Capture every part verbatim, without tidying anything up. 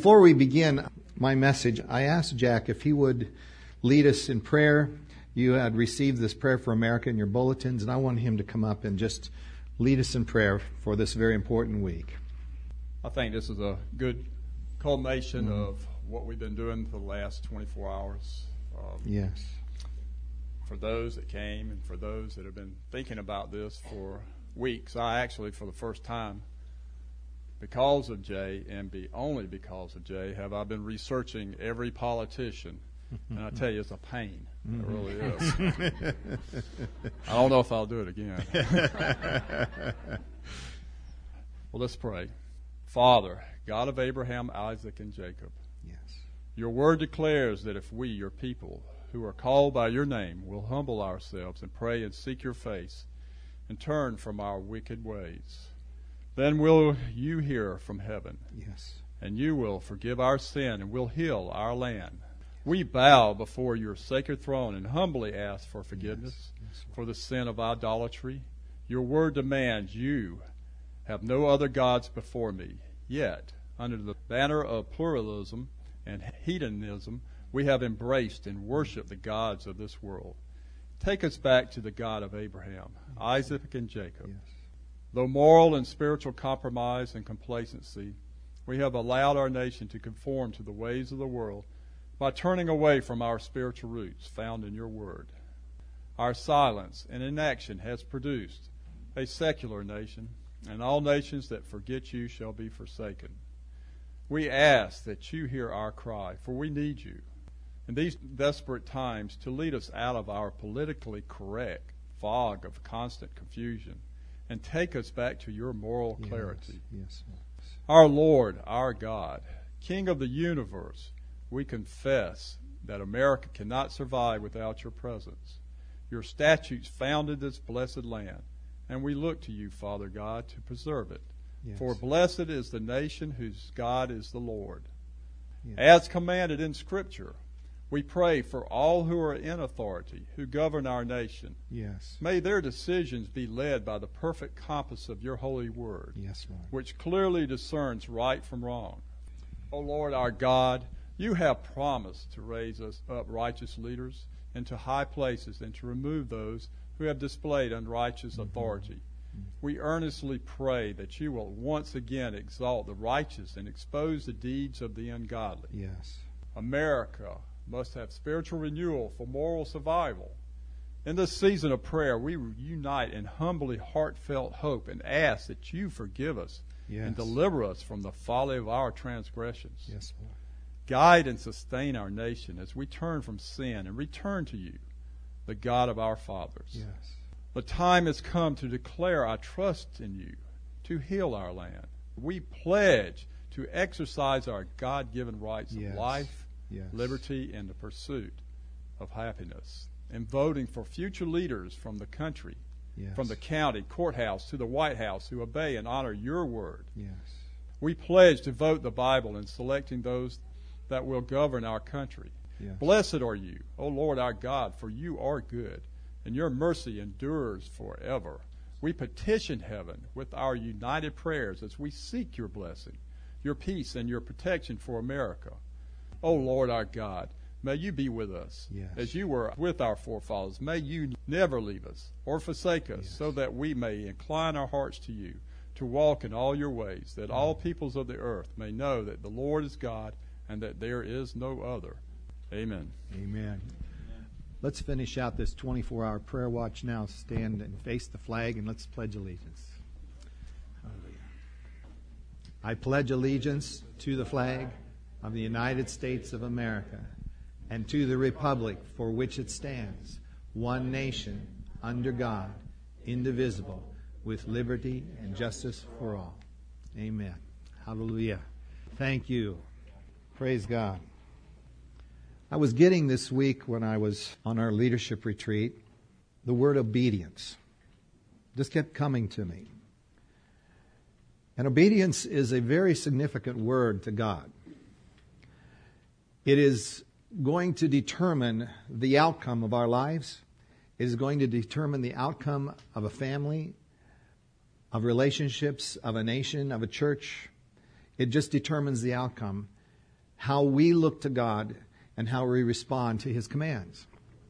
Before we begin my message, I asked Jack if he would lead us in prayer. You had received this prayer for America in your bulletins, and I want him to come up and just lead us in prayer for this very important week. I think this is a good culmination mm-hmm. of what we've been doing for the last twenty-four hours. Um, yes. For those that came and for those that have been thinking about this for weeks, I actually, for the first time, because of Jay, and be only because of Jay, have I been researching every politician. And I tell you, it's a pain. It really is. I don't know if I'll do it again. Well, let's pray. Father, God of Abraham, Isaac, and Jacob, yes. Your word declares that if we, your people, who are called by your name, will humble ourselves and pray and seek your face and turn from our wicked ways, then will you hear from heaven. Yes. And you will forgive our sin and will heal our land. We bow before your sacred throne and humbly ask for forgiveness yes. Yes, for the sin of idolatry. Your word demands you have no other gods before me. Yet, under the banner of pluralism and hedonism, we have embraced and worshiped the gods of this world. Take us back to the God of Abraham, Isaac, and Jacob. Yes. Though moral and spiritual compromise and complacency, we have allowed our nation to conform to the ways of the world by turning away from our spiritual roots found in your word. Our silence and inaction has produced a secular nation, and all nations that forget you shall be forsaken. We ask that you hear our cry, for we need you in these desperate times to lead us out of our politically correct fog of constant confusion and take us back to your moral clarity. Yes, yes. Our Lord, our God, King of the universe, we confess that America cannot survive without your presence. Your statutes founded this blessed land, and we look to you, Father God, to preserve it. Yes. For blessed is the nation whose God is the Lord. Yes. As commanded in Scripture, we pray for all who are in authority, who govern our nation. Yes. May their decisions be led by the perfect compass of your holy word, yes, Lord. which clearly discerns right from wrong. O Lord our God, you have promised to raise us up righteous leaders into high places and to remove those who have displayed unrighteous mm-hmm. authority. Mm-hmm. We earnestly pray that you will once again exalt the righteous and expose the deeds of the ungodly. Yes. America must have spiritual renewal for moral survival. In this season of prayer, we unite in humbly heartfelt hope and ask that you forgive us yes. and deliver us from the folly of our transgressions. Yes, Lord. Guide and sustain our nation as we turn from sin and return to you, the God of our fathers. Yes. The time has come to declare our trust in you, to heal our land. We pledge to exercise our God-given rights yes. of life, yes. liberty, and the pursuit of happiness, and voting for future leaders from the country, yes. from the county, courthouse, to the White House who obey and honor your word. Yes. We pledge to vote the Bible in selecting those that will govern our country. Yes. Blessed are you, O Lord our God, for you are good, and your mercy endures forever. We petition heaven with our united prayers as we seek your blessing, your peace, and your protection for America. O Lord our God, may you be with us yes. as you were with our forefathers. May you never leave us or forsake us, yes. so that we may incline our hearts to you, to walk in all your ways, that all peoples of the earth may know that the Lord is God and that there is no other. Amen. Amen. Let's finish out this twenty-four hour prayer watch now. Stand and face the flag, and let's pledge allegiance. Hallelujah. I pledge allegiance to the flag of the United States of America and to the republic for which it stands, one nation, under God, indivisible, with liberty and justice for all. Amen. Hallelujah. Thank you. Praise God. I was getting this week when I was on our leadership retreat, the word obedience. Just kept coming to me. And obedience is a very significant word to God. It is going to determine the outcome of our lives. It is going to determine the outcome of a family, of relationships, of a nation, of a church. It just determines the outcome. how we look to God and how we respond to His commands.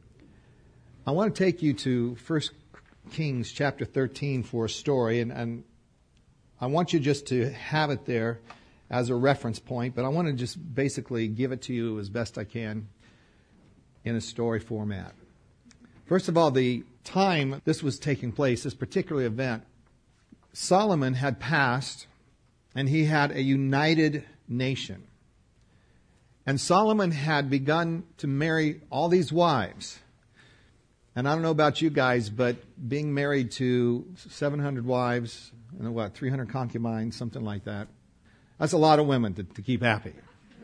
I want to take you to First Kings chapter thirteen for a story, and, and I want you just to have it there as a reference point, but I want to just basically give it to you as best I can in a story format. First of all, the time this was taking place, this particular event, Solomon had passed, and he had a united nation. And Solomon had begun to marry all these wives. And I don't know about you guys, but being married to seven hundred wives, and what, three hundred concubines, something like that, that's a lot of women to, to keep happy.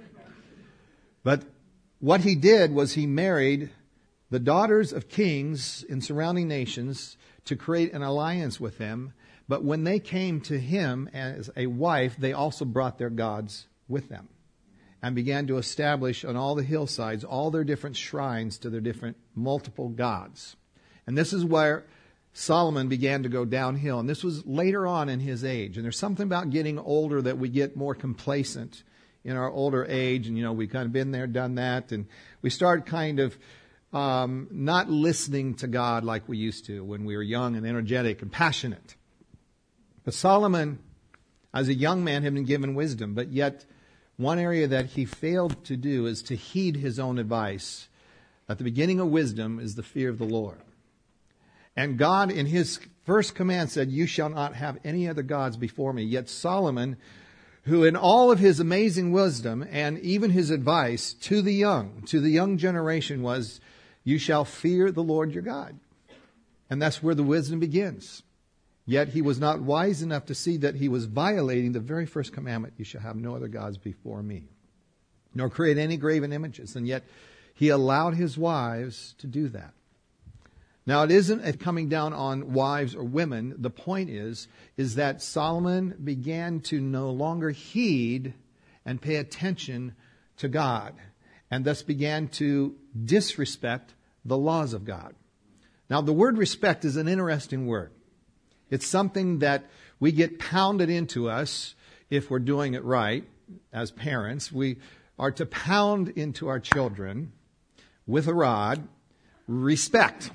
But what he did was he married the daughters of kings in surrounding nations to create an alliance with them. But when they came to him as a wife, they also brought their gods with them and began to establish on all the hillsides all their different shrines to their different multiple gods. And this is where Solomon began to go downhill. And this was later on in his age. And there's something about getting older that we get more complacent in our older age. And, you know, we've kind of been there, done that. And we start kind of um, not listening to God like we used to when we were young and energetic and passionate. But Solomon, as a young man, had been given wisdom. But yet, one area that he failed to do is to heed his own advice. At the beginning of wisdom is the fear of the Lord. And God, in His first command, said, "You shall not have any other gods before me." Yet Solomon, who in all of his amazing wisdom and even his advice to the young, to the young generation was, "You shall fear the Lord your God." And that's where the wisdom begins. Yet he was not wise enough to see that he was violating the very first commandment, "You shall have no other gods before me, nor create any graven images." And yet he allowed his wives to do that. Now, it isn't a coming down on wives or women. The point is, is that Solomon began to no longer heed and pay attention to God, and thus began to disrespect the laws of God. Now, the word respect is an interesting word. It's something that we get pounded into us if we're doing it right as parents. We are to pound into our children with a rod respect.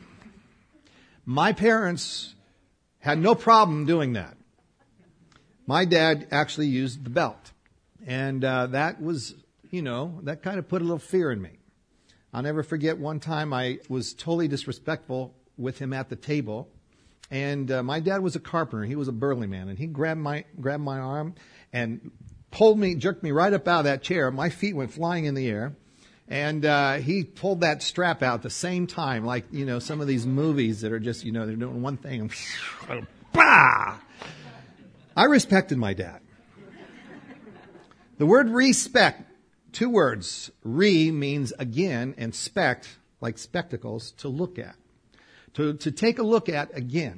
My parents had no problem doing that. My dad actually used the belt. And uh, that was, you know, that kind of put a little fear in me. I'll never forget one time I was totally disrespectful with him at the table. And uh, my dad was a carpenter. He was a burly man. And he grabbed my grabbed my arm and pulled me, jerked me right up out of that chair. My feet went flying in the air. And uh, he pulled that strap out at the same time, like, you know, some of these movies that are just, you know, they're doing one thing. And bah! I respected my dad. The word respect, two words. Re means again, and spect, like spectacles, to look at. To, to take a look at again.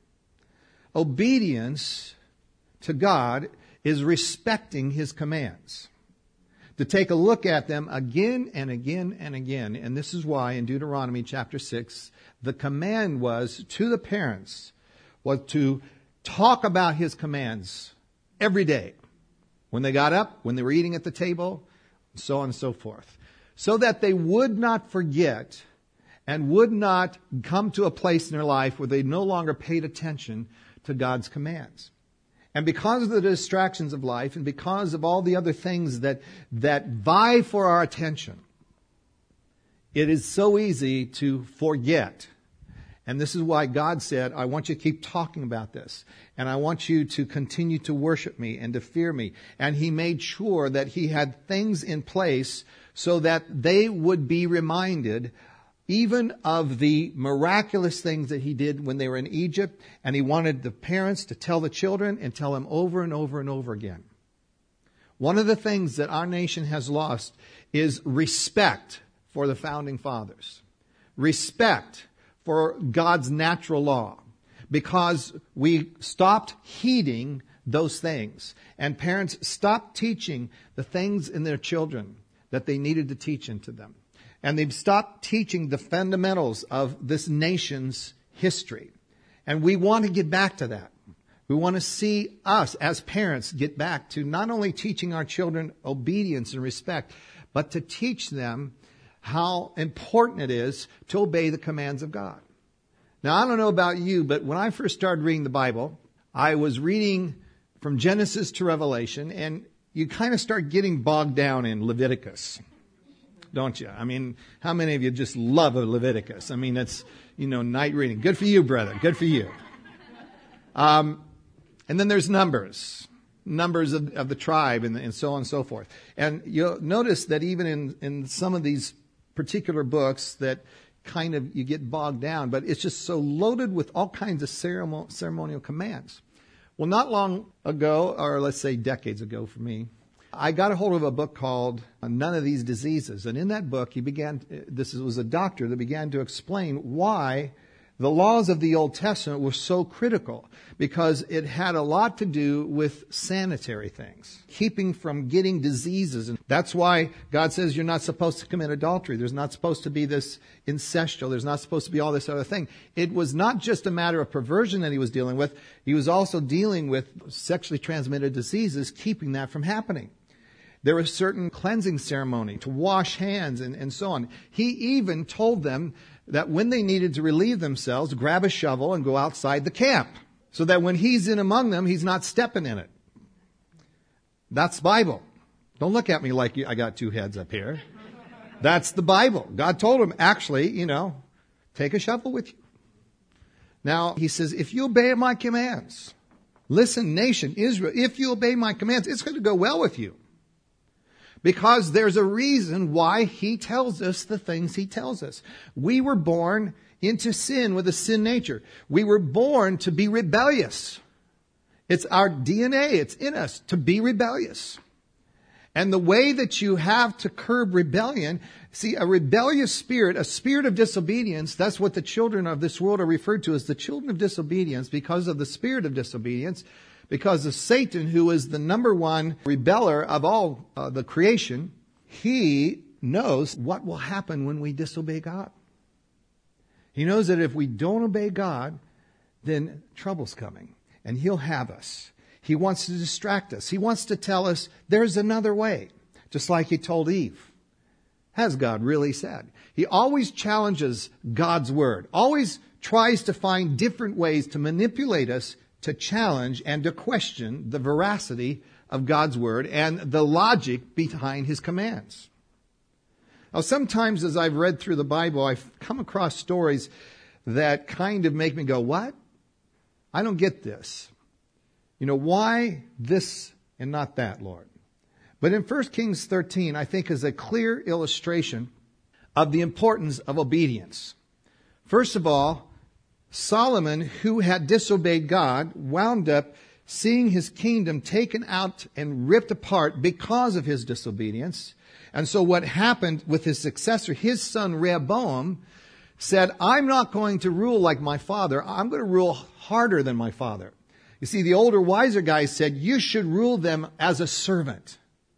Obedience to God is respecting His commands. To take a look at them again and again and again. And this is why in Deuteronomy chapter six, the command was to the parents was to talk about His commands every day. When they got up, when they were eating at the table, so on and so forth. So that they would not forget and would not come to a place in their life where they no longer paid attention to God's commands. And because of the distractions of life and because of all the other things that, that vie for our attention, it is so easy to forget. And this is why God said, "I want you to keep talking about this. And I want you to continue to worship me and to fear me." And He made sure that He had things in place so that they would be reminded even of the miraculous things that He did when they were in Egypt. And He wanted the parents to tell the children and tell them over and over and over again. One of the things that our nation has lost is respect for the founding fathers. Respect for God's natural law. Because we stopped heeding those things. And parents stopped teaching the things in their children that they needed to teach into them. And they've stopped teaching the fundamentals of this nation's history. And we want to get back to that. We want to see us as parents get back to not only teaching our children obedience and respect, but to teach them how important it is to obey the commands of God. Now, I don't know about you, but when I first started reading the Bible, I was reading from Genesis to Revelation, and you kind of start getting bogged down in Leviticus, don't you? I mean, how many of you just love Leviticus? I mean, it's, you know, night reading. Good for you, brother. Good for you. Um, and then there's Numbers, Numbers of, of the tribe, and, and so on and so forth. And you'll notice that even in, in some of these particular books that kind of you get bogged down, but it's just so loaded with all kinds of ceremonial, ceremonial commands. Well, not long ago, or let's say decades ago for me, I got a hold of a book called None of These Diseases. And in that book, he began, this was a doctor that began to explain why the laws of the Old Testament were so critical, because it had a lot to do with sanitary things, keeping from getting diseases. And that's why God says you're not supposed to commit adultery. There's not supposed to be this incestual. There's not supposed to be all this other thing. It was not just a matter of perversion that he was dealing with. He was also dealing with sexually transmitted diseases, keeping that from happening. There was certain cleansing ceremony to wash hands and, and so on. He even told them that when they needed to relieve themselves, grab a shovel and go outside the camp, so that when he's in among them, he's not stepping in it. That's Bible. Don't look at me like I got two heads up here. That's the Bible. God told him, actually, you know, take a shovel with you. Now, he says, if you obey my commands, listen, nation, Israel, if you obey my commands, it's going to go well with you. Because there's a reason why he tells us the things he tells us. We were born into sin with a sin nature. We were born to be rebellious. It's our D N A. It's in us to be rebellious. And the way that you have to curb rebellion, see, a rebellious spirit, a spirit of disobedience, that's what the children of this world are referred to as the children of disobedience, because of the spirit of disobedience. Because of Satan, who is the number one rebeller of all uh, the creation, he knows what will happen when we disobey God. He knows that if we don't obey God, then trouble's coming, and he'll have us. He wants to distract us. He wants to tell us there's another way, just like he told Eve. Has God really said? He always challenges God's word, always tries to find different ways to manipulate us, to challenge and to question the veracity of God's word and the logic behind his commands. Now, sometimes as I've read through the Bible, I've come across stories that kind of make me go, what? I don't get this. You know, why this and not that, Lord? But in First Kings thirteen, I think is a clear illustration of the importance of obedience. First of all, Solomon, who had disobeyed God, wound up seeing his kingdom taken out and ripped apart because of his disobedience. And so what happened with his successor, his son Rehoboam, said, I'm not going to rule like my father. I'm going to rule harder than my father. You see, the older, wiser guys said, you should rule them as a servant.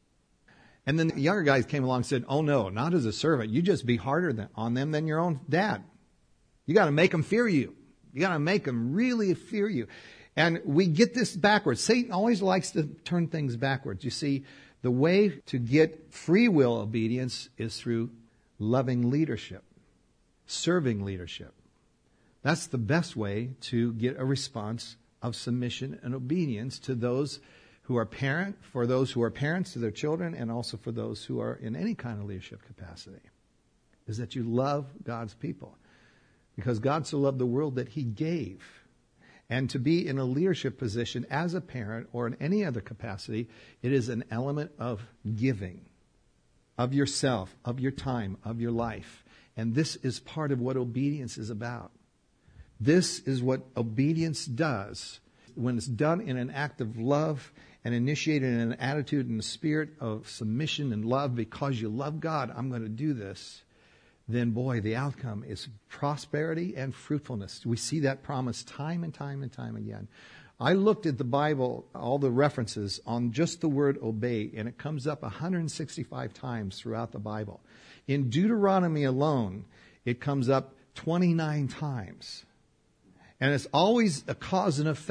And then the younger guys came along and said, oh no, not as a servant. You just be harder than, on them than your own dad. You got to make them fear you. You got to make them really fear you. And we get this backwards. Satan always likes to turn things backwards. You see, the way to get free will obedience is through loving leadership, serving leadership. That's the best way to get a response of submission and obedience to those who are parent, for those who are parents to their children, and also for those who are in any kind of leadership capacity, is that you love God's people. Because God so loved the world that he gave. And to be in a leadership position as a parent or in any other capacity, it is an element of giving, of yourself, of your time, of your life. And this is part of what obedience is about. This is what obedience does when it's done in an act of love and initiated in an attitude and a spirit of submission and love because you love God. I'm going to do this. Then, boy, the outcome is prosperity and fruitfulness. We see that promise time and time and time again. I looked at the Bible, all the references on just the word obey, and it comes up one hundred sixty-five times throughout the Bible. In Deuteronomy alone, it comes up twenty-nine times. And it's always a cause and effect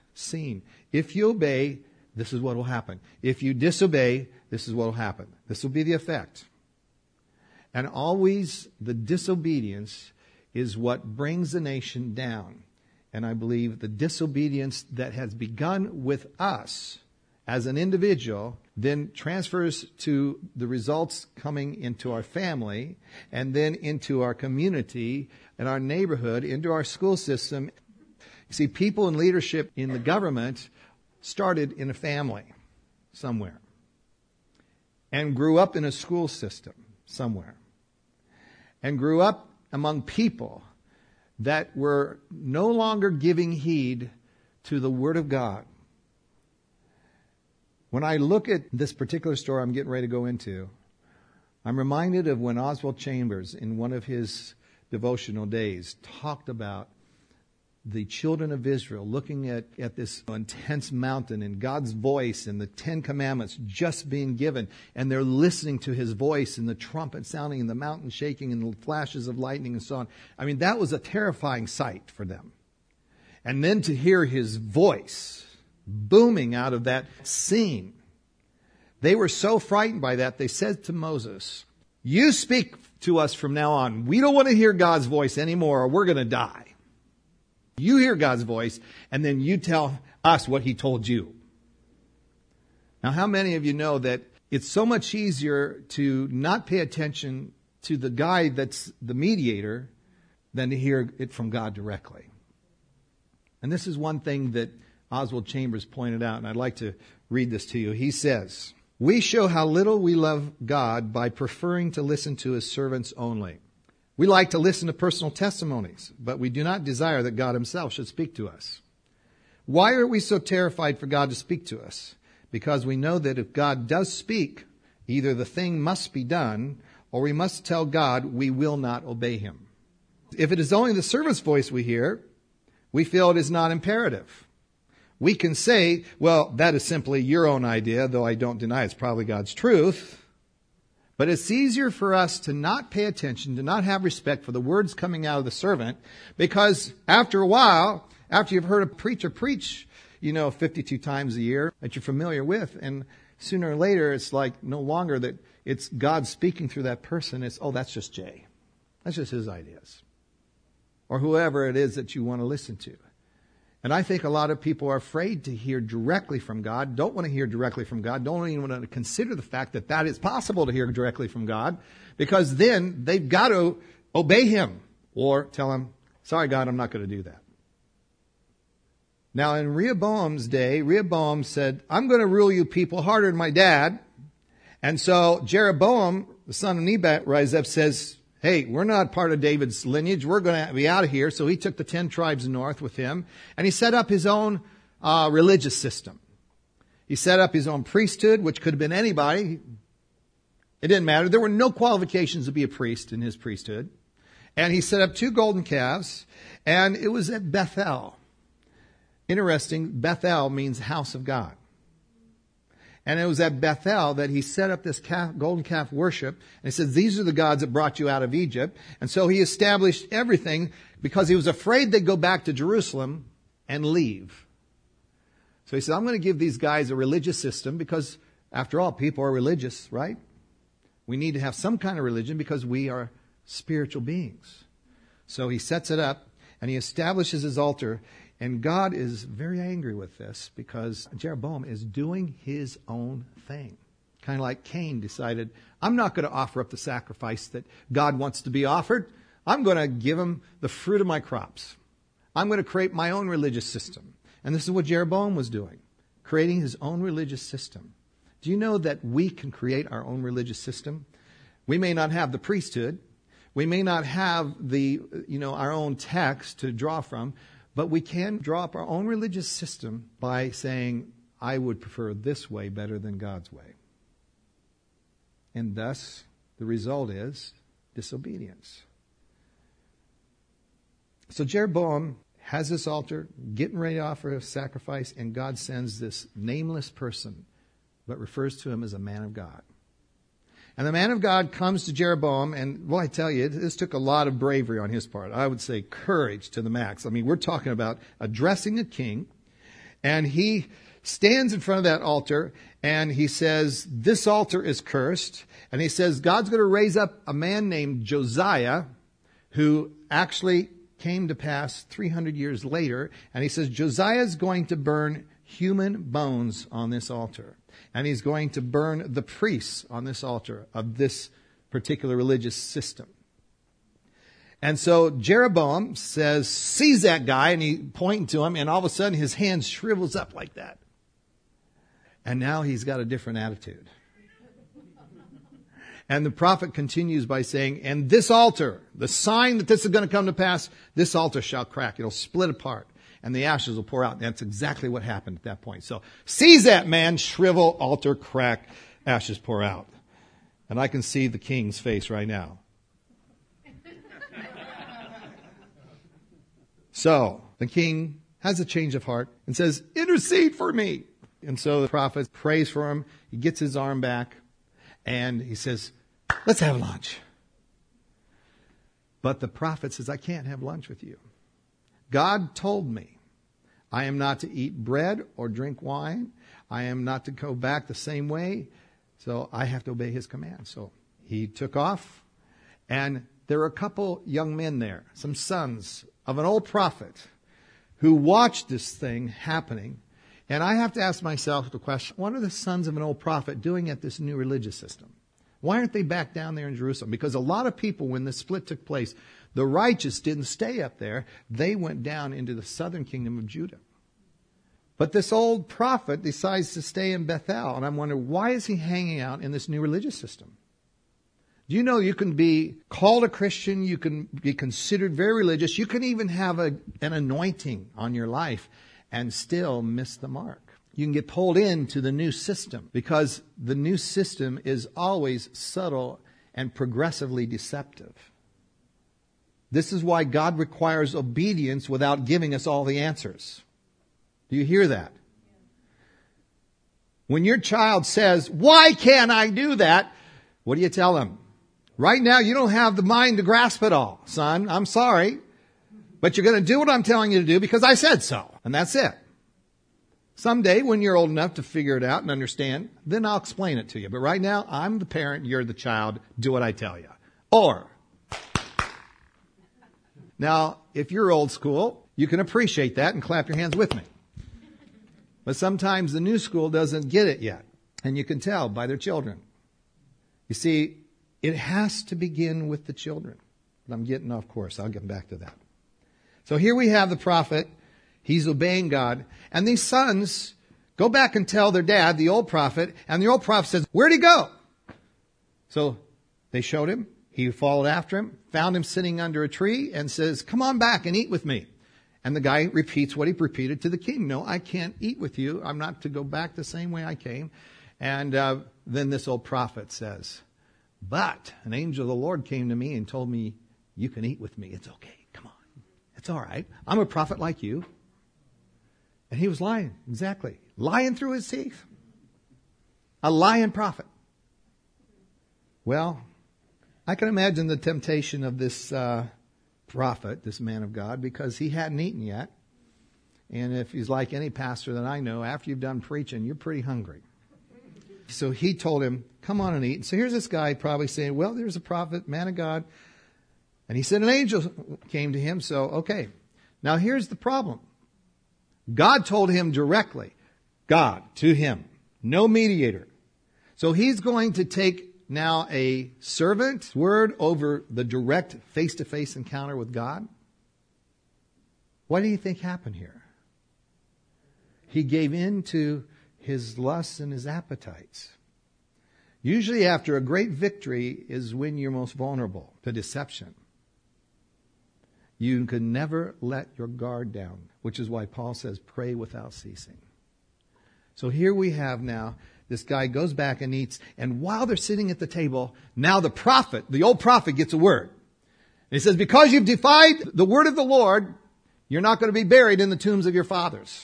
scene. If you obey, this is what will happen. If you disobey, this is what will happen. This will be the effect. And always the disobedience is what brings the nation down. And I believe the disobedience that has begun with us as an individual then transfers to the results coming into our family and then into our community and our neighborhood, into our school system. You see, people in leadership in the government started in a family somewhere and grew up in a school system somewhere and grew up among people that were no longer giving heed to the Word of God. When I look at this particular story I'm getting ready to go into, I'm reminded of when Oswald Chambers, in one of his devotional days, talked about the children of Israel looking at, at this intense mountain and God's voice and the Ten Commandments just being given, and they're listening to His voice and the trumpet sounding and the mountain shaking and the flashes of lightning and so on. I mean, that was a terrifying sight for them. And then to hear His voice booming out of that scene, they were so frightened by that, they said to Moses, "You speak to us from now on. We don't want to hear God's voice anymore, or we're going to die. You hear God's voice, and then you tell us what He told you." Now, how many of you know that it's so much easier to not pay attention to the guy that's the mediator than to hear it from God directly? And this is one thing that Oswald Chambers pointed out, and I'd like to read this to you. He says, "We show how little we love God by preferring to listen to His servants only. We like to listen to personal testimonies, but we do not desire that God Himself should speak to us. Why are we so terrified for God to speak to us? Because we know that if God does speak, either the thing must be done, or we must tell God we will not obey Him. If it is only the servant's voice we hear, we feel it is not imperative. We can say, well, that is simply your own idea, though I don't deny it's probably God's truth. But it's easier for us to not pay attention, to not have respect for the words coming out of the servant, because after a while, after you've heard a preacher preach, you know, fifty-two times a year that you're familiar with, and sooner or later it's like no longer that it's God speaking through that person. It's, oh, that's just Jay. That's just his ideas. Or whoever it is that you want to listen to. And I think a lot of people are afraid to hear directly from God, don't want to hear directly from God, don't even want to consider the fact that that is possible to hear directly from God, because then they've got to obey Him or tell Him, sorry, God, I'm not going to do that. Now, in Rehoboam's day, Rehoboam said, I'm going to rule you people harder than my dad. And so Jeroboam, the son of Nebat, rises up, says, hey, we're not part of David's lineage. We're going to be out of here. So he took the ten tribes north with him, and he set up his own uh, religious system. He set up his own priesthood, which could have been anybody. It didn't matter. There were no qualifications to be a priest in his priesthood. And he set up two golden calves, and it was at Bethel. Interesting, Bethel means house of God. And it was at Bethel that he set up this calf, golden calf worship. And he said, these are the gods that brought you out of Egypt. And so he established everything because he was afraid they'd go back to Jerusalem and leave. So he said, I'm going to give these guys a religious system because, after all, people are religious, right? We need to have some kind of religion because we are spiritual beings. So he sets it up and he establishes his altar. And God is very angry with this because Jeroboam is doing his own thing. Kind of like Cain decided, I'm not going to offer up the sacrifice that God wants to be offered. I'm going to give him the fruit of my crops. I'm going to create my own religious system. And this is what Jeroboam was doing, creating his own religious system. Do you know that we can create our own religious system? We may not have the priesthood. We may not have the, you know, our own text to draw from. But we can draw up our own religious system by saying, I would prefer this way better than God's way. And thus, the result is disobedience. So Jeroboam has this altar, getting ready to offer a sacrifice, and God sends this nameless person, but refers to him as a man of God. And the man of God comes to Jeroboam, and, well, I tell you, this took a lot of bravery on his part. I would say courage to the max. I mean, we're talking about addressing a king And he stands in front of that altar and he says, this altar is cursed. And he says, God's going to raise up a man named Josiah who actually came to pass three hundred years later. And he says, Josiah is going to burn human bones on this altar. And he's going to burn the priests on this altar of this particular religious system. And so Jeroboam says, sees that guy, and he pointing to him, and all of a sudden his hand shrivels up like that. And now he's got a different attitude. And the prophet continues by saying, and this altar, the sign that this is going to come to pass, this altar shall crack. It'll split apart, and the ashes will pour out. And that's exactly what happened at that point. So sees that man, shrivel, altar, crack, ashes pour out. And I can see the king's face right now. So the king has a change of heart and says, intercede for me. And so the prophet prays for him. He gets his arm back and he says, let's have lunch. But the prophet says, I can't have lunch with you. God told me I am not to eat bread or drink wine. I am not to go back the same way. So I have to obey his command. So he took off, and there were a couple young men there, some sons of an old prophet who watched this thing happening. And I have to ask myself the question, what are the sons of an old prophet doing at this new religious system? Why aren't they back down there in Jerusalem? Because a lot of people, when the split took place, the righteous didn't stay up there. They went down into the southern kingdom of Judah. But this old prophet decides to stay in Bethel. And I'm wondering, why is he hanging out in this new religious system? Do you know you can be called a Christian, you can be considered very religious, you can even have a, an anointing on your life and still miss the mark. You can get pulled into the new system because the new system is always subtle and progressively deceptive. This is why God requires obedience without giving us all the answers. Do you hear that? When your child says, why can't I do that? What do you tell them? Right now, you don't have the mind to grasp it all, son. I'm sorry. But you're going to do what I'm telling you to do because I said so. And that's it. Someday, when you're old enough to figure it out and understand, then I'll explain it to you. But right now, I'm the parent, you're the child. Do what I tell you. Or, now, if you're old school, you can appreciate that and clap your hands with me. But sometimes the new school doesn't get it yet. And you can tell by their children. You see, it has to begin with the children. But I'm getting off course. I'll get back to that. So here we have the prophet. He's obeying God. And these sons go back and tell their dad, the old prophet, and the old prophet says, where'd he go? So they showed him. He followed after him, found him sitting under a tree, and says, come on back and eat with me. And the guy repeats what he repeated to the king. No, I can't eat with you. I'm not to go back the same way I came. And uh, then this old prophet says, but an angel of the Lord came to me and told me, you can eat with me. It's okay. Come on. It's all right. I'm a prophet like you. And he was lying. Exactly. Lying through his teeth. A lying prophet. Well, I can imagine the temptation of this uh, prophet, this man of God, because he hadn't eaten yet. And if he's like any pastor that I know, after you've done preaching, you're pretty hungry. So he told him, come on and eat. And so here's this guy probably saying, well, there's a prophet, man of God. And he said an angel came to him. So, okay. Now here's the problem. God told him directly, God to him, no mediator. So he's going to take now a servant's word over the direct face-to-face encounter with God. What do you think happened here? He gave in to his lusts and his appetites. Usually after a great victory is when you're most vulnerable to deception. You can never let your guard down, which is why Paul says, pray without ceasing. So here we have now, this guy goes back and eats, and while they're sitting at the table, now the prophet, the old prophet gets a word. And he says, because you've defied the word of the Lord, you're not going to be buried in the tombs of your fathers.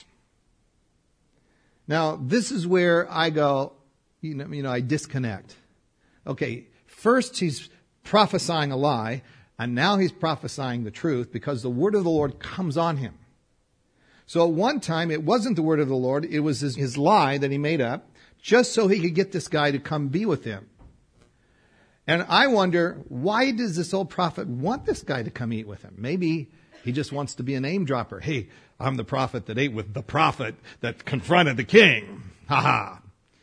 Now, this is where I go, you know, you know, I disconnect. Okay, first he's prophesying a lie, and now he's prophesying the truth because the word of the Lord comes on him. So at one time, it wasn't the word of the Lord. It was his, his lie that he made up just so he could get this guy to come be with him. And I wonder, why does this old prophet want this guy to come eat with him? Maybe he just wants to be a name dropper. Hey, I'm the prophet that ate with the prophet that confronted the king. Ha ha.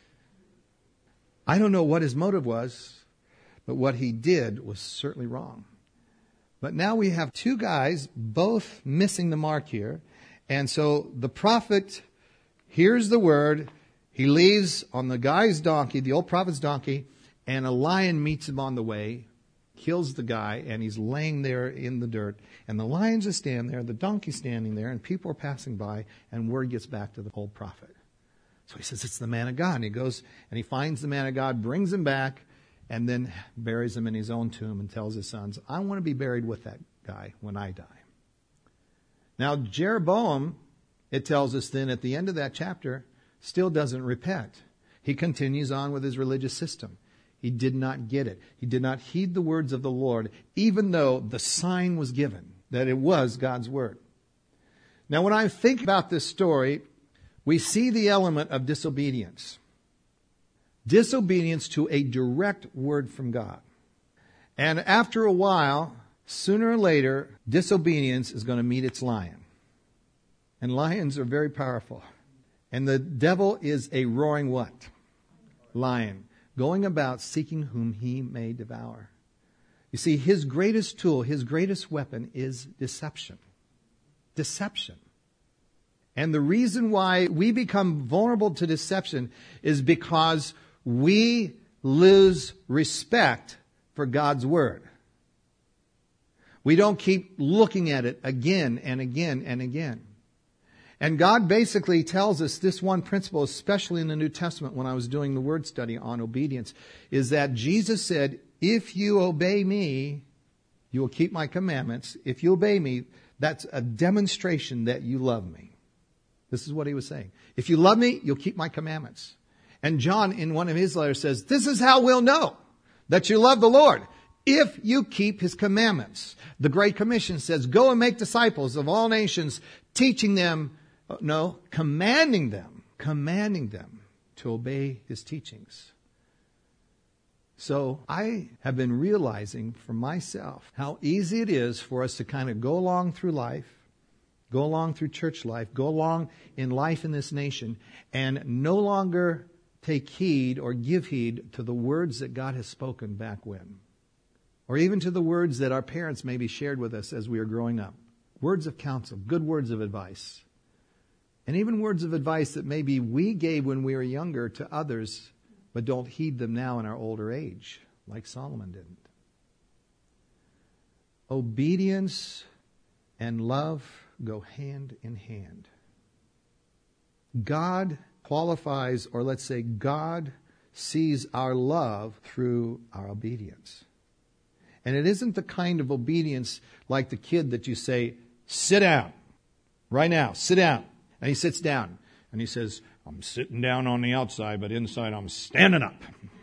I don't know what his motive was, but what he did was certainly wrong. But now we have two guys, both missing the mark here. And so the prophet hears the word. He leaves on the guy's donkey, the old prophet's donkey, and a lion meets him on the way, kills the guy, and he's laying there in the dirt. And the lions just stand there, the donkey's standing there, and people are passing by, and word gets back to the old prophet. So he says, it's the man of God. And he goes and he finds the man of God, brings him back, and then buries him in his own tomb and tells his sons, I want to be buried with that guy when I die. Now, Jeroboam, it tells us then at the end of that chapter, still doesn't repent. He continues on with his religious system. He did not get it. He did not heed the words of the Lord, even though the sign was given that it was God's word. Now, when I think about this story, we see the element of disobedience. Disobedience to a direct word from God. And after a while, sooner or later, disobedience is going to meet its lion. And lions are very powerful. And the devil is a roaring what? Lion. Going about seeking whom he may devour. You see, his greatest tool, his greatest weapon is deception. Deception. And the reason why we become vulnerable to deception is because we lose respect for God's word. We don't keep looking at it again and again and again. And God basically tells us this one principle, especially in the New Testament when I was doing the word study on obedience, is that Jesus said, if you obey me, you will keep my commandments. If you obey me, that's a demonstration that you love me. This is what he was saying. If you love me, you'll keep my commandments. And John, in one of his letters, says, this is how we'll know that you love the Lord, if you keep his commandments. The Great Commission says, go and make disciples of all nations, teaching them, no, commanding them, commanding them to obey his teachings. So I have been realizing for myself how easy it is for us to kind of go along through life, go along through church life, go along in life in this nation, and no longer take heed or give heed to the words that God has spoken back when. Or even to the words that our parents maybe shared with us as we were growing up. Words of counsel, good words of advice. And even words of advice that maybe we gave when we were younger to others, but don't heed them now in our older age, like Solomon didn't. Obedience and love go hand in hand. God qualifies, or let's say God sees our love through our obedience. And it isn't the kind of obedience like the kid that you say, sit down, right now, sit down. And he sits down and he says, I'm sitting down on the outside, but inside I'm standing up.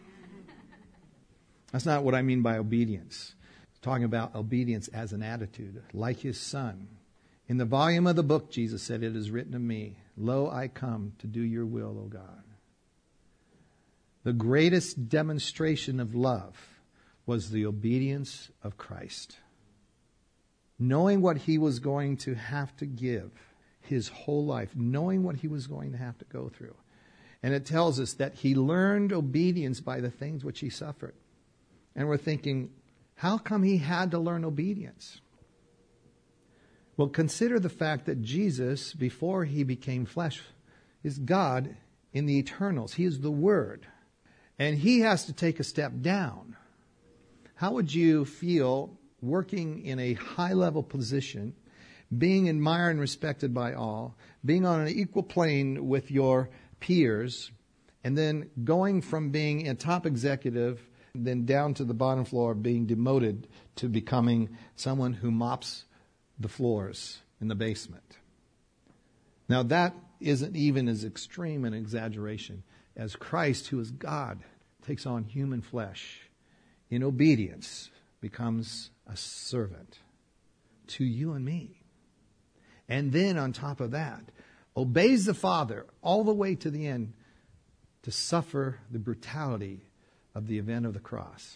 That's not what I mean by obedience. I'm talking about obedience as an attitude, like his son. In the volume of the book, Jesus said, it is written of me, lo, I come to do your will, O God. The greatest demonstration of love was the obedience of Christ. Knowing what he was going to have to give his whole life, knowing what he was going to have to go through. And it tells us that he learned obedience by the things which he suffered. And we're thinking, how come he had to learn obedience? Well, consider the fact that Jesus, before he became flesh, is God in the eternals. He is the Word. And he has to take a step down. How would you feel working in a high-level position, being admired and respected by all, being on an equal plane with your peers, and then going from being a top executive, then down to the bottom floor, being demoted to becoming someone who mops the floors in the basement? Now that isn't even as extreme an exaggeration as Christ, who is God, takes on human flesh, in obedience becomes a servant to you and me. And then on top of that, obeys the Father all the way to the end to suffer the brutality of the event of the cross.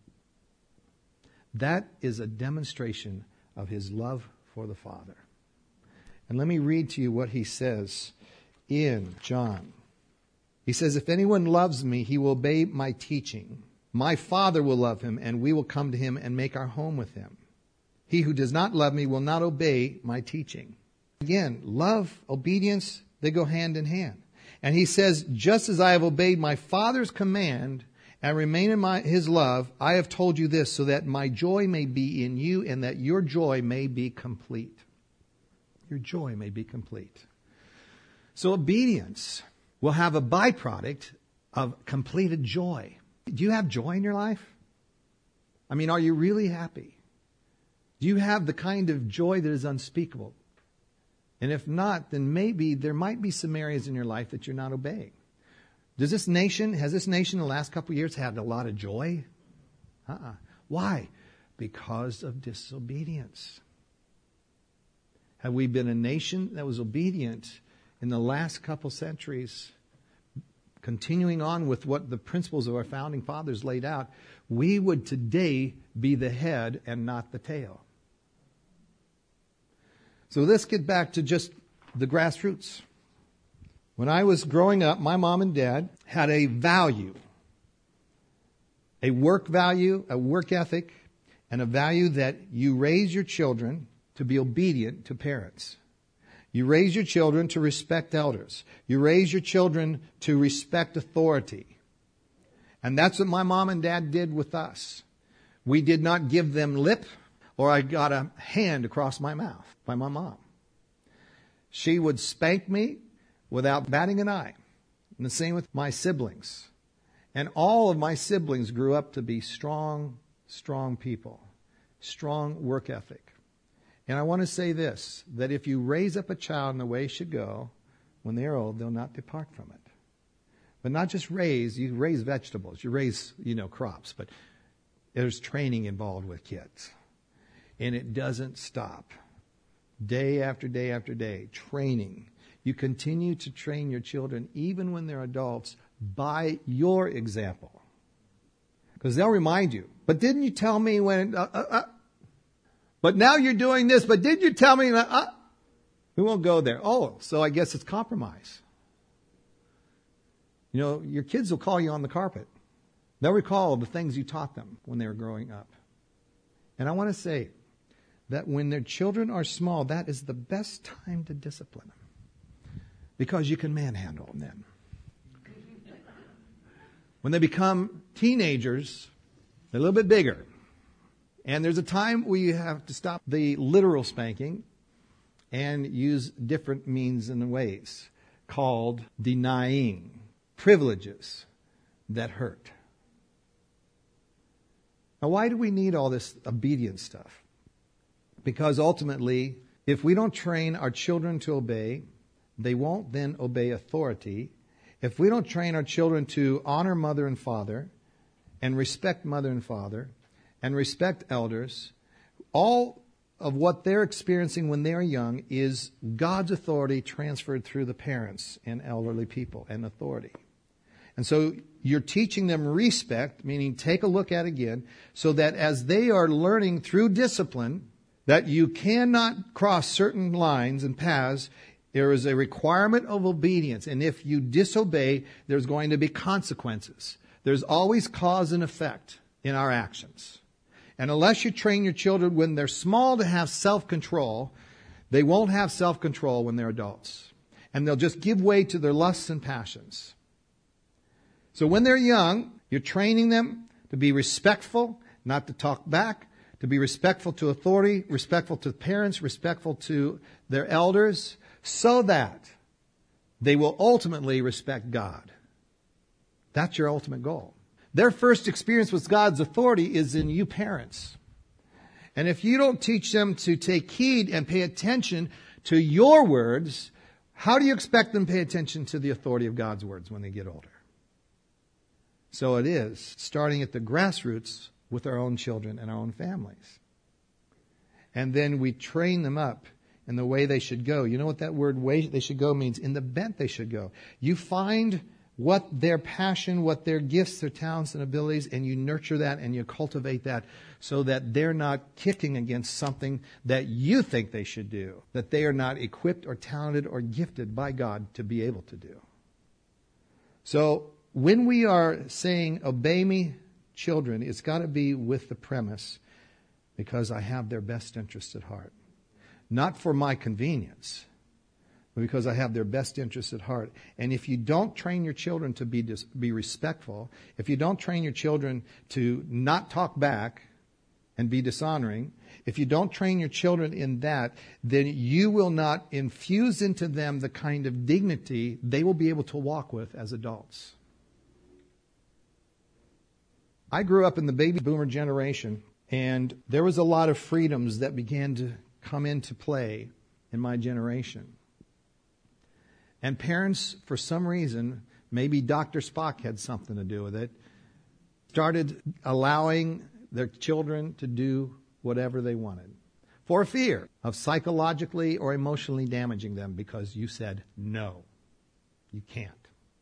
That is a demonstration of his love for the Father. And let me read to you what he says in John. He says, if anyone loves me, he will obey my teaching. My Father will love him, and we will come to him and make our home with him. He who does not love me will not obey my teaching. Again, love, obedience, they go hand in hand. And he says, just as I have obeyed my Father's command and remain in my, his love, I have told you this so that my joy may be in you and that your joy may be complete. Your joy may be complete. So obedience will have a byproduct of completed joy. Do you have joy in your life? I mean, are you really happy? Do you have the kind of joy that is unspeakable? And if not, then maybe there might be some areas in your life that you're not obeying. Does this nation, has this nation in the last couple of years had a lot of joy? Uh-uh. Why? Because of disobedience. Have we been a nation that was obedient in the last couple centuries, continuing on with what the principles of our founding fathers laid out, we would today be the head and not the tail. So let's get back to just the grassroots. When I was growing up, my mom and dad had a value, a work value, a work ethic, and a value that you raise your children to be obedient to parents. You raise your children to respect elders. You raise your children to respect authority. And that's what my mom and dad did with us. We did not give them lip, or I got a hand across my mouth by my mom. She would spank me without batting an eye. And the same with my siblings. And all of my siblings grew up to be strong, strong people. Strong work ethic. And I want to say this, that if you raise up a child in the way he should go, when they're old, they'll not depart from it. But not just raise, you raise vegetables, you raise, you know, crops, but there's training involved with kids. And it doesn't stop. Day after day after day, training. You continue to train your children, even when they're adults, by your example. Because they'll remind you, but didn't you tell me when... Uh, uh, uh, But now you're doing this, but did you tell me that? Uh, we won't go there. Oh, so I guess it's compromise. You know, your kids will call you on the carpet. They'll recall the things you taught them when they were growing up. And I want to say that when their children are small, that is the best time to discipline them. Because you can manhandle them then. When they become teenagers, they're a little bit bigger. And there's a time where you have to stop the literal spanking and use different means and ways called denying privileges that hurt. Now, why do we need all this obedience stuff? Because ultimately, if we don't train our children to obey, they won't then obey authority. If we don't train our children to honor mother and father and respect mother and father, and respect elders, all of what they're experiencing when they're young is God's authority transferred through the parents and elderly people and authority. And so you're teaching them respect, meaning take a look at again, so that as they are learning through discipline that you cannot cross certain lines and paths, there is a requirement of obedience. And if you disobey, there's going to be consequences. There's always cause and effect in our actions. And unless you train your children when they're small to have self-control, they won't have self-control when they're adults. And they'll just give way to their lusts and passions. So when they're young, you're training them to be respectful, not to talk back, to be respectful to authority, respectful to parents, respectful to their elders, so that they will ultimately respect God. That's your ultimate goal. Their first experience with God's authority is in you parents. And if you don't teach them to take heed and pay attention to your words, how do you expect them to pay attention to the authority of God's words when they get older? So it is, starting at the grassroots with our own children and our own families. And then we train them up in the way they should go. You know what that word way they should go means? In the bent they should go. You find what their passion, what their gifts, their talents and abilities, and you nurture that and you cultivate that so that they're not kicking against something that you think they should do, that they are not equipped or talented or gifted by God to be able to do. So when we are saying, obey me, children, it's got to be with the premise, because I have their best interests at heart. Not for my convenience, but because I have their best interests at heart. And if you don't train your children to be dis- be respectful, if you don't train your children to not talk back and be dishonoring, if you don't train your children in that, then you will not infuse into them the kind of dignity they will be able to walk with as adults. I grew up in the baby boomer generation, and there was a lot of freedoms that began to come into play in my generation. And parents, for some reason, maybe Doctor Spock had something to do with it, started allowing their children to do whatever they wanted for fear of psychologically or emotionally damaging them because you said, no, you can't.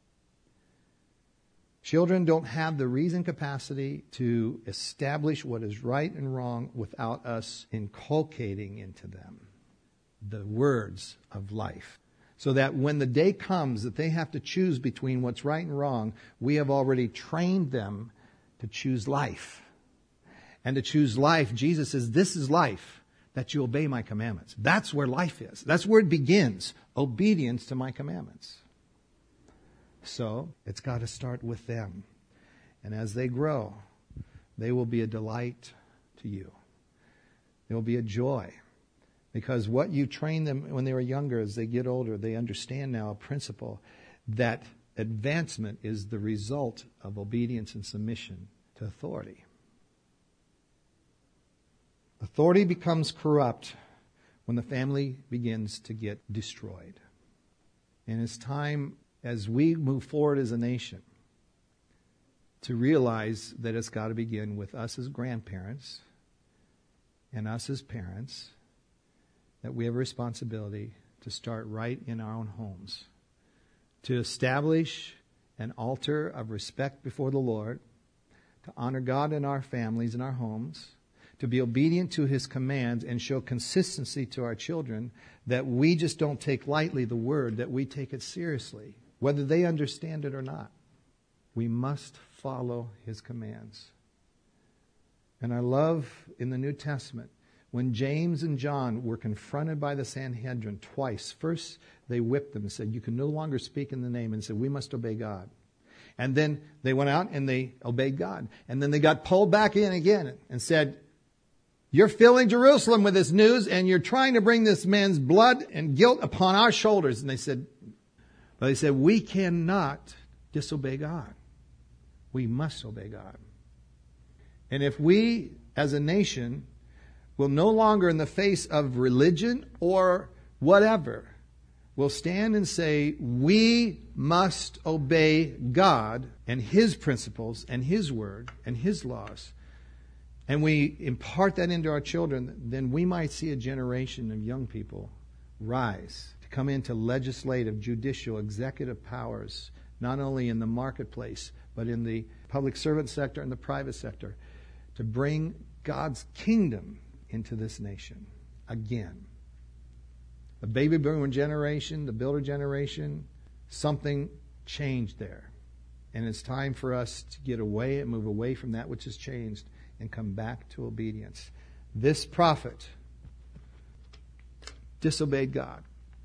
Children don't have the reason capacity to establish what is right and wrong without us inculcating into them the words of life. So that when the day comes that they have to choose between what's right and wrong, we have already trained them to choose life. And to choose life, Jesus says, this is life, that you obey my commandments. That's where life is. That's where it begins, obedience to my commandments. So it's got to start with them. And as they grow, they will be a delight to you. They will be a joy. Because what you train them when they were younger, as they get older, they understand now a principle that advancement is the result of obedience and submission to authority. Authority becomes corrupt when the family begins to get destroyed. And it's time, as we move forward as a nation, to realize that it's got to begin with us as grandparents and us as parents, that we have a responsibility to start right in our own homes, to establish an altar of respect before the Lord, to honor God in our families and our homes, to be obedient to His commands and show consistency to our children, that we just don't take lightly the word, that we take it seriously, whether they understand it or not. We must follow His commands. And I love in the New Testament, when James and John were confronted by the Sanhedrin twice, first they whipped them and said, you can no longer speak in the name, and said, we must obey God. And then they went out and they obeyed God. And then they got pulled back in again and said, you're filling Jerusalem with this news, and you're trying to bring this man's blood and guilt upon our shoulders. And they said, but they said, we cannot disobey God. We must obey God. And if we, as a nation, will no longer, in the face of religion or whatever, will stand and say, we must obey God and His principles and His word and His laws, and we impart that into our children, then we might see a generation of young people rise to come into legislative, judicial, executive powers, not only in the marketplace, but in the public servant sector and the private sector, to bring God's kingdom into this nation again. The baby boomer generation, the builder generation, something changed there. And it's time for us to get away and move away from that which has changed and come back to obedience. This prophet disobeyed God.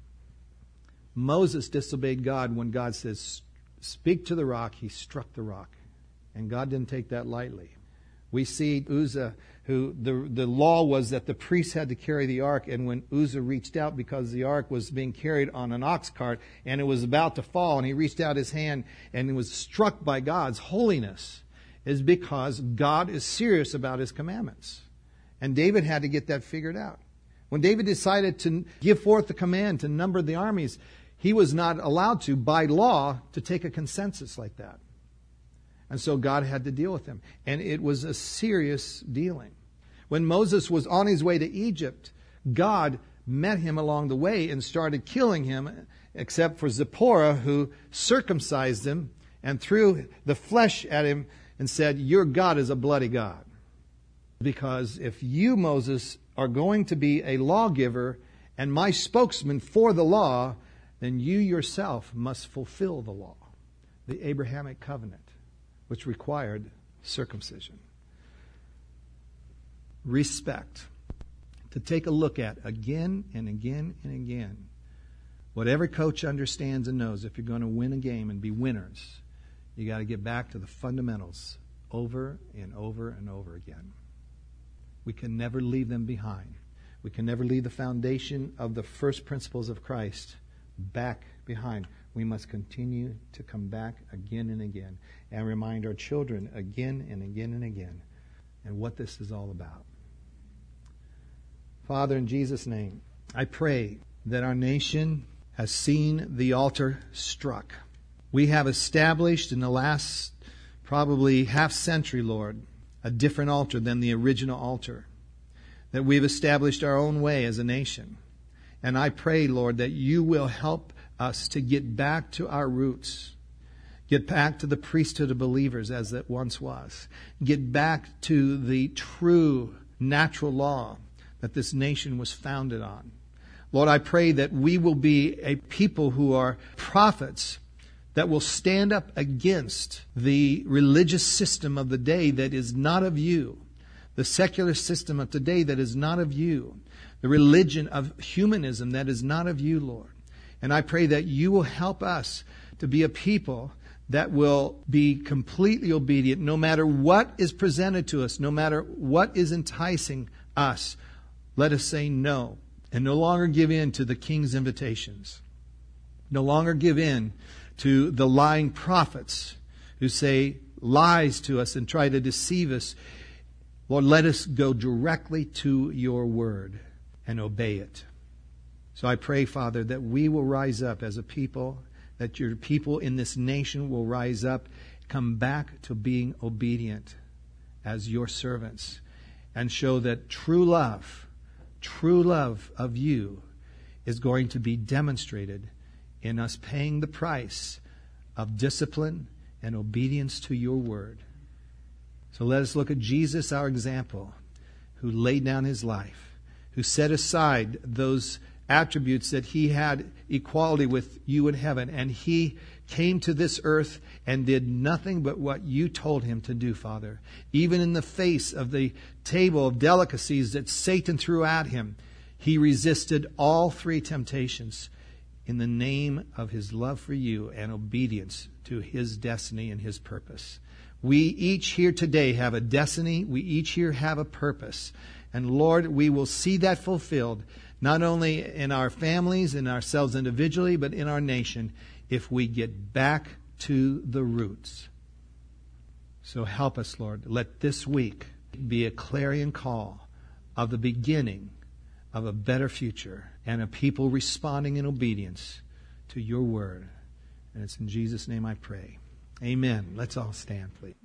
Moses disobeyed God when God says, speak to the rock. He struck the rock. And God didn't take that lightly. We see Uzzah, who the, the law was that the priests had to carry the ark, and when Uzzah reached out, because the ark was being carried on an ox cart and it was about to fall, and he reached out his hand and was struck by God's holiness, is because God is serious about His commandments. And David had to get that figured out. When David decided to give forth the command to number the armies, he was not allowed to, by law, to take a consensus like that. And so God had to deal with him. And it was a serious dealing. When Moses was on his way to Egypt, God met him along the way and started killing him, except for Zipporah, who circumcised him and threw the flesh at him and said, "Your God is a bloody God." Because if you, Moses, are going to be a lawgiver and my spokesman for the law, then you yourself must fulfill the law, the Abrahamic covenant, which required circumcision. Respect. To take a look at again and again and again. What every coach understands and knows, if you're going to win a game and be winners, you got to get back to the fundamentals over and over and over again. We can never leave them behind. We can never leave the foundation of the first principles of Christ back behind. We must continue to come back again and again and remind our children again and again and again and what this is all about. Father, in Jesus' name, I pray that our nation has seen the altar struck. We have established in the last probably half century, Lord, a different altar than the original altar. That we've established our own way as a nation. And I pray, Lord, that you will help us to get back to our roots. Get back to the priesthood of believers as it once was. Get back to the true natural law that this nation was founded on. Lord, I pray that we will be a people who are prophets that will stand up against the religious system of the day that is not of you, the secular system of today that is not of you, the religion of humanism that is not of you, Lord. And I pray that you will help us to be a people that will be completely obedient no matter what is presented to us, no matter what is enticing us. Let us say no and no longer give in to the king's invitations. No longer give in to the lying prophets who say lies to us and try to deceive us. Lord, let us go directly to your word and obey it. So I pray, Father, that we will rise up as a people, that your people in this nation will rise up, come back to being obedient as your servants, and show that true love, true love of you is going to be demonstrated in us paying the price of discipline and obedience to your word. So let us look at Jesus, our example, who laid down his life, who set aside those attributes that he had equality with you in heaven, and he came to this earth and did nothing but what you told him to do, Father. Even in the face of the table of delicacies that Satan threw at him, he resisted all three temptations in the name of his love for you and obedience to his destiny and his purpose. We each here today have a destiny. We each here have a purpose. And Lord, we will see that fulfilled, not only in our families and ourselves individually, but in our nation, if we get back to the roots. So help us, Lord. Let this week be a clarion call of the beginning of a better future and a people responding in obedience to your word. And it's in Jesus' name I pray. Amen. Let's all stand, please.